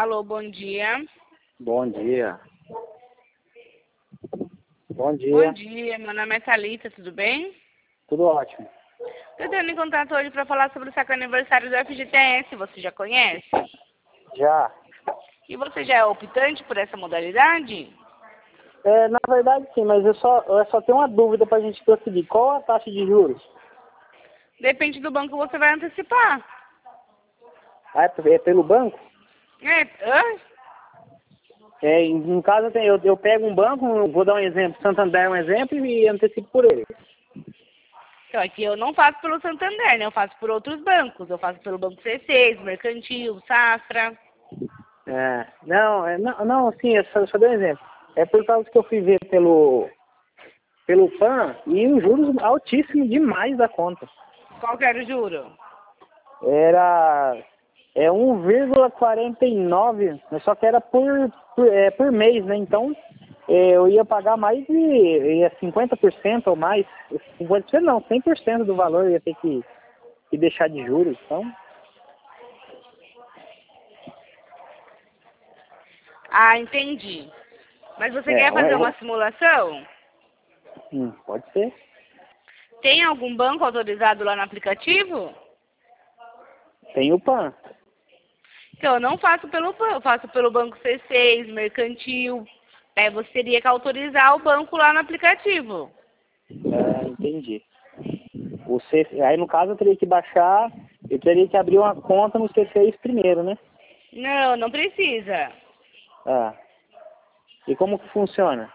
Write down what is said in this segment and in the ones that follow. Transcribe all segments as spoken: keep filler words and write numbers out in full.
Alô, bom dia. Bom dia. Bom dia. Bom dia, meu nome é Thalita, tudo bem? Tudo ótimo. Estou entrando em contato hoje para falar sobre o saco aniversário do F G T S, você já conhece? Já. E você já é optante por essa modalidade? É, na verdade sim, mas eu só, eu só tenho uma dúvida para a gente decidir. Qual a taxa de juros? Depende do banco que você vai antecipar. Ah, é é pelo banco? É, hã? É, em, em caso eu, tenho, eu, eu pego um banco, vou dar um exemplo, Santander é um exemplo e antecipo por ele. Então, aqui eu não faço pelo Santander, né? Eu faço por outros bancos. Eu faço pelo Banco C seis, Mercantil, Safra. É, não, é, não, não, sim, eu só, só dei um exemplo. É por causa que eu fui ver pelo, pelo PAN e os juros altíssimos demais da conta. Qual que era o juro? Era é um vírgula quarenta e nove, mas só que era por, por, é, por mês, né? Então é, eu ia pagar mais de ia cinquenta por cento ou mais. cinquenta por cento não, cem por cento do valor eu ia ter que, que deixar de juros. Então, Ah, entendi. Mas você é, quer um, fazer é, uma simulação? hum, pode ser. Tem algum banco autorizado lá no aplicativo? Tem o PAN. Então, eu não faço pelo banco, eu faço pelo Banco C seis, Mercantil. Aí você teria que autorizar o banco lá no aplicativo. É, entendi. O C, aí no caso eu teria que baixar, eu teria que abrir uma conta no C seis primeiro, né? Não, não precisa. Ah. E como que funciona?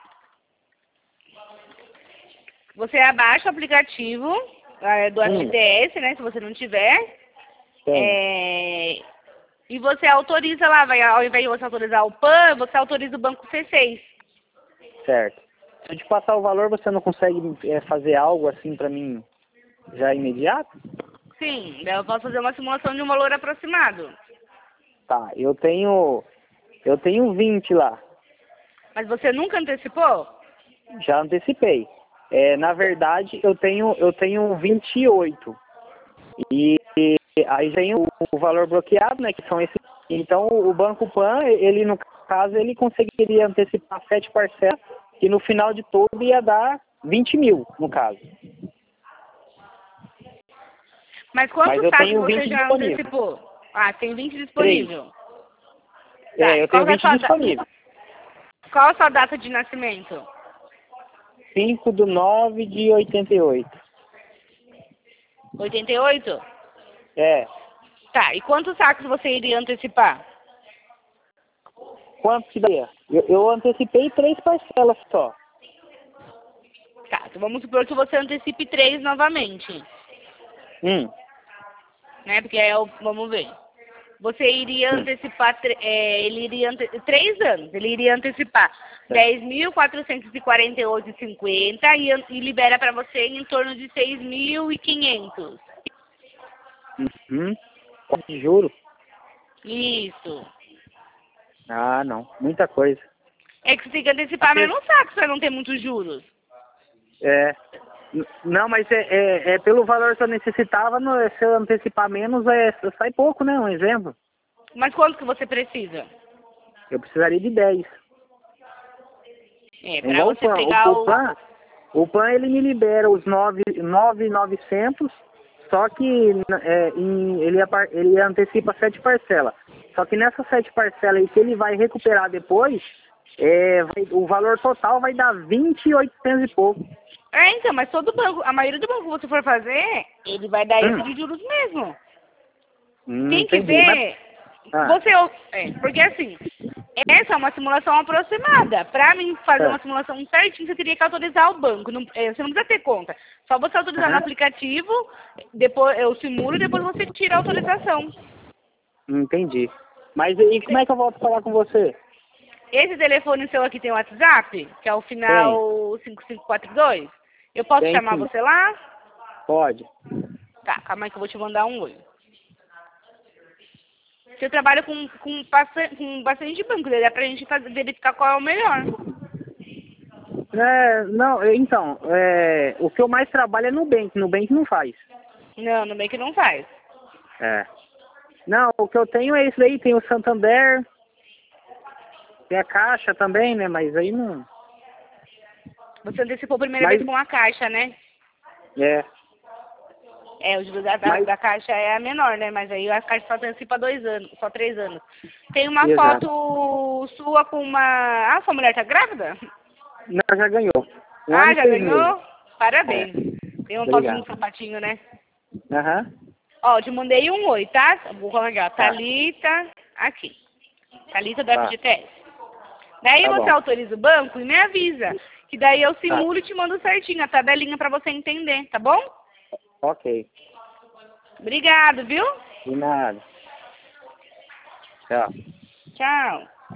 Você abaixa o aplicativo é, do Hum, F G T S, né? Se você não tiver. tem. É, e você autoriza lá, vai, ao invés de você autorizar o PAN, você autoriza o Banco C seis. Certo. Se eu te passar o valor, você não consegue é, fazer algo assim pra mim já imediato? Sim, daí eu posso fazer uma simulação de um valor aproximado. Tá, eu tenho eu tenho vinte lá. Mas você nunca antecipou? Já antecipei. É, na verdade, eu tenho eu tenho vinte e oito. E, e aí já tem o, o valor bloqueado, né, que são esses. Então, o Banco Pan, ele no caso, ele conseguiria antecipar sete parcelas e no final de todo ia dar vinte mil, no caso. Mas Mas quantos eu saques tenho você vinte já disponível. antecipou? Ah, tem vinte Três. disponível. Tá, É, e eu qual tenho que é a vinte sua, da- disponível. qual a sua data de nascimento? cinco de nove de oitenta e oito. oitenta e oito? É. Tá, e quantos saques você iria antecipar? Quanto que daria? Eu, eu antecipei três parcelas só. Tá, então vamos supor que você antecipe três novamente, Hum. né? Porque é o, vamos ver. Você iria Hum. antecipar, tre- é, ele iria ante, três anos, ele iria antecipar Certo. dez mil quatrocentos e quarenta e oito vírgula cinquenta e, an- e libera para você em torno de seis mil e quinhentos. Uhum. De juro? Isso. Ah, não. Muita coisa. É que você tem que antecipar Até- menos saques para não ter muitos juros. É. N- Não, mas é, é, é pelo valor que eu necessitava, no, se eu antecipar menos, é, sai pouco, né? Um exemplo. Mas quanto que você precisa? Eu precisaria de dez. É, É para igual o você PAN. O, pegar o o... PAN, o PAN ele me libera os nove mil e novecentos, só que é, em- ele, apar- ele antecipa sete parcelas. Só que nessas sete parcelas aí que ele vai recuperar depois, é, vai- o valor total vai dar vinte e oitocentos e pouco. É, então, mas todo banco, a maioria do banco que você for fazer, ele vai dar isso Hum, de juros mesmo. hum, Tem que entendi. Mas, ver, ah, você, é, porque assim, essa é uma simulação aproximada. Para mim fazer uma é, simulação certinha, você teria que autorizar o banco. Não, é, você não precisa ter conta. Só você autorizar no aham, aplicativo, depois eu simulo e depois você tira a autorização. entendi. Mas e como é que eu volto a falar com você? Esse telefone seu aqui tem WhatsApp, que é o Tem, final cinco cinco quatro dois. Eu posso tem chamar sim, você lá? pode. Tá, calma aí que eu vou te mandar um oi. Você trabalha com, com, bastante, com bastante banco, daí dá pra gente fazer, verificar qual é o melhor. É, não, é, então, é, o que eu mais trabalho é no Nubank, Nubank não faz. Não, no meio que não faz. É. Não, o que eu tenho é isso aí, tem o Santander, Tem a caixa também, né? Mas aí não... Você antecipou a primeira Mas... vez com a caixa, né? É. É, o juros da, Mas... da caixa é a menor, né? Mas aí a caixa só antecipa dois anos, só três anos. Tem uma Exato. foto sua com uma... Ah, sua mulher tá grávida? Não, já ganhou. Um Ah, ano e já seis ganhou? meses. Parabéns. É. Tem uma fotinho Obrigado. no sapatinho, né? Aham. Uhum. Ó, eu te mandei um oi, tá? Vou colocar Tá. Thalita aqui. Thalita do Tá. F G T S. Daí Tá você bom. autoriza o banco e me avisa. Que daí eu Tá. simulo e te mando certinho a tabelinha pra você entender, tá bom? Ok. Obrigado, viu? De nada. Tchau. Tchau.